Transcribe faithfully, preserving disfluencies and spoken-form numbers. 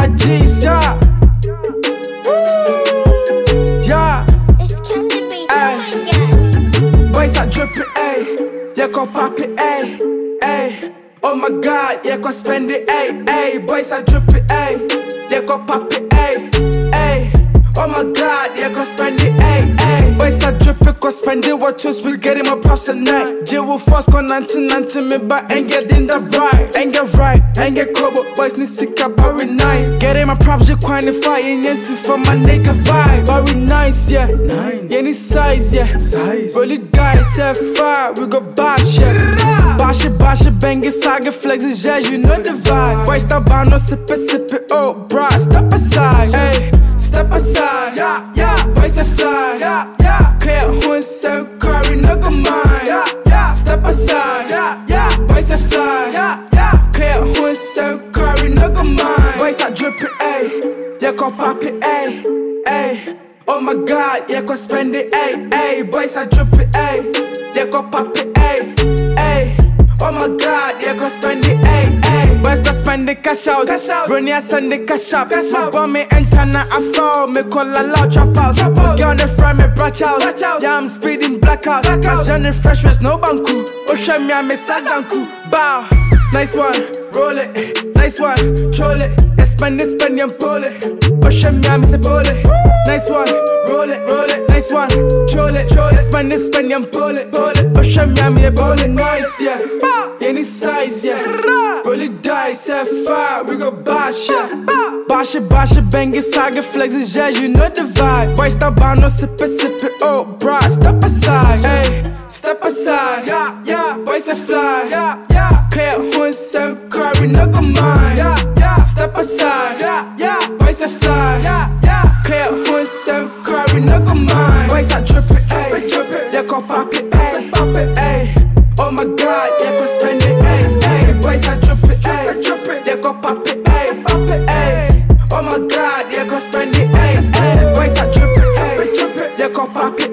my G's, yeah. Yeah. It's Candy Beats, oh my god. Boys are dripping, ayy. Yeah, go pop it, ayy, ayy. Oh my god, yeah, go spend it, ayy, ayy. Boys are dripping, ayy. Yeah, go pop it, ayy, ayy. Oh my god, yeah, go spend it, ayy, ayy. Boys are dripping, go spend it. What else we getting my props tonight? J will force, go nineteen ninety me, but ain't getting the right. Ain't get right, ain't get cold, boys need sick up, very nice. Getting my props, you quantifying, yes, for my nigga vibe. Very nice, yeah, nice. Any size, yeah, size. Really guys, yeah, fire, we go bash, yeah. Bash it, bash it, bang it, saga flex, yeah, you know the vibe. Boys, stop by, no sip it, sip it, oh, bruh, step aside, ayy. Step aside, yeah, yeah, boys are fly, yeah, yeah. Clear who so curry, no go mind, yeah, yeah. Step aside, yeah, yeah, boys are fly, yeah, yeah. Clear who so curry, no go mind. Boys are dripping, ayy, yeah, go pop it, ayy, ayy. Oh my god, yeah, go spend it, ayy, ayy. Boys are dripping, ayy, yeah, go pop it, ayy, ayy. Oh my god, yeah, go spend it, ayy, ayy. Boys go spend it, cash out, cash out. Run here, send it, cash up. Cash my bomb, me enter, now I fall. Me call a loud, trap out. Trap out. Get on the front, me branch out. Branch out. Yeah, I'm speeding blackout. Blackout. Johnny fresh with no banku. Ocean me, I'm a sazanku. Bow, nice one, roll it. Nice one, troll it. Yeah, spend it, spend it, and pull it. Ocean me, I'm a pull it. Nice one, roll it, roll it. Nice one, troll it, troll it. Spend it, spend it, and pull it, pull it. Ocean me, I'm a pull it. Nice, yeah. Any size, yeah. Roll it dice, yeah, fire, we go bash, yeah. Bash it, bash it, bang it, saga flex, yeah, you know the vibe. Boys, stop by, no sip it, sip it, oh, bruh, step aside, ayy. Step aside, yeah, yeah. Boys are fly, yeah, yeah. Clear who so curry, no go mind, yeah, yeah. Step aside, yeah, yeah. Boys are fly, yeah, yeah. Clear who so curry, no go mind. Boys are dripping, ayy, dripping, they go pop it, ayy, pop it, ayy. Oh my god, yeah, go spend it, ayy, ayy. Boys are dripping, ayy, dripping, they go pop it, ayy, pop it, ayy. Oh my god, yeah, go spend it, ayy, ayy. Boys are dripping, ayy, dripping, they go pop it.